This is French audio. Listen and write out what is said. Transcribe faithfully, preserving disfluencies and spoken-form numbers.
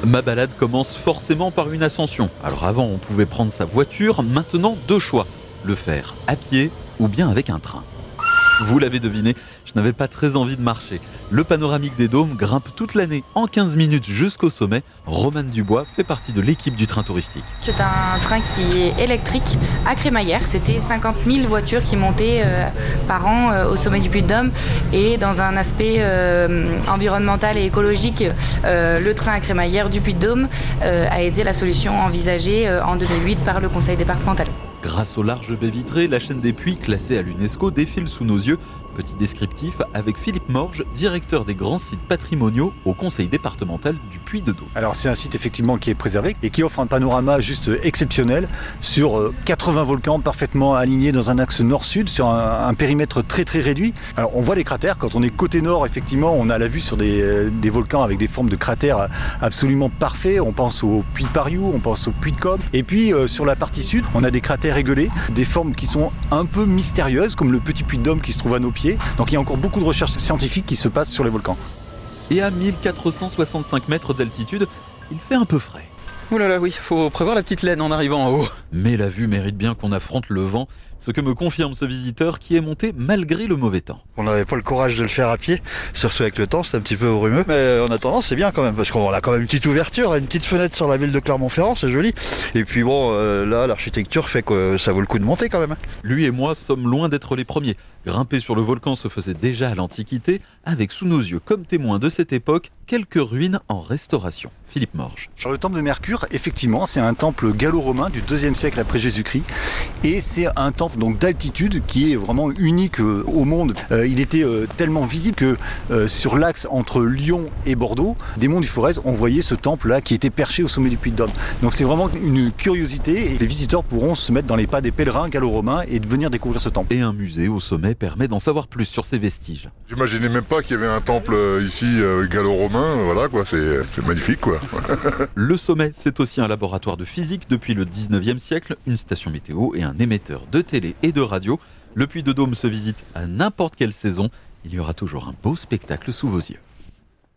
Ma balade commence forcément par une ascension. Alors avant, on pouvait prendre sa voiture, maintenant deux choix. Le faire à pied ou bien avec un train. Vous l'avez deviné, je n'avais pas très envie de marcher. Le panoramique des Dômes grimpe toute l'année en quinze minutes jusqu'au sommet. Romane Dubois fait partie de l'équipe du train touristique. C'est un train qui est électrique à crémaillère. C'était cinquante mille voitures qui montaient euh, par an euh, au sommet du Puy-de-Dôme. Et dans un aspect euh, environnemental et écologique, euh, le train à crémaillère du Puy-de-Dôme euh, a été la solution envisagée euh, en deux mille huit par le conseil départemental. Grâce aux larges baies vitrées, la chaîne des Puys, classée à l'UNESCO, défile sous nos yeux. Petit descriptif avec Philippe Morge, directeur des grands sites patrimoniaux au conseil départemental du Puy-de-Dôme. Alors c'est un site effectivement qui est préservé et qui offre un panorama juste exceptionnel sur quatre-vingts volcans parfaitement alignés dans un axe nord-sud sur un, un périmètre très très réduit. Alors on voit les cratères, quand on est côté nord effectivement on a la vue sur des, des volcans avec des formes de cratères absolument parfaits. On pense au Puy de Pariou, on pense au Puy de Côme et puis euh, sur la partie sud on a des cratères régulés, des formes qui sont un peu mystérieuses comme le petit Puy de Dôme qui se trouve à nos pieds. Donc il y a encore beaucoup de recherches scientifiques qui se passent sur les volcans. Et à mille quatre cent soixante-cinq mètres d'altitude, il fait un peu frais. Ouh là là, oui, faut prévoir la petite laine en arrivant en haut. Mais la vue mérite bien qu'on affronte le vent, ce que me confirme ce visiteur qui est monté malgré le mauvais temps. On n'avait pas le courage de le faire à pied, surtout avec le temps, c'est un petit peu brumeux. Mais en attendant, c'est bien quand même, parce qu'on a quand même une petite ouverture, une petite fenêtre sur la ville de Clermont-Ferrand, c'est joli. Et puis bon, euh, là, l'architecture fait que ça vaut le coup de monter quand même. Lui et moi sommes loin d'être les premiers. Grimper sur le volcan se faisait déjà à l'Antiquité, avec sous nos yeux comme témoins de cette époque, quelques ruines en restauration. Philippe Morge. Sur le temple de Mercure, effectivement, c'est un temple gallo-romain du deuxième siècle après Jésus-Christ. Et c'est un temple donc d'altitude qui est vraiment unique euh, au monde. Euh, il était euh, tellement visible que euh, sur l'axe entre Lyon et Bordeaux, des monts du Forez, on voyait ce temple-là qui était perché au sommet du Puy-de-Dôme. Donc c'est vraiment une curiosité et les visiteurs pourront se mettre dans les pas des pèlerins gallo-romains et de venir découvrir ce temple. Et un musée au sommet permet d'en savoir plus sur ces vestiges. J'imaginais même pas qu'il y avait un temple ici euh, gallo-romain, voilà quoi, c'est, c'est magnifique quoi. Le sommet, c'est aussi un laboratoire de physique depuis le dix-neuvième siècle, une station météo et un émetteur de télé et de radio. Le Puy-de-Dôme se visite à n'importe quelle saison. Il y aura toujours un beau spectacle sous vos yeux.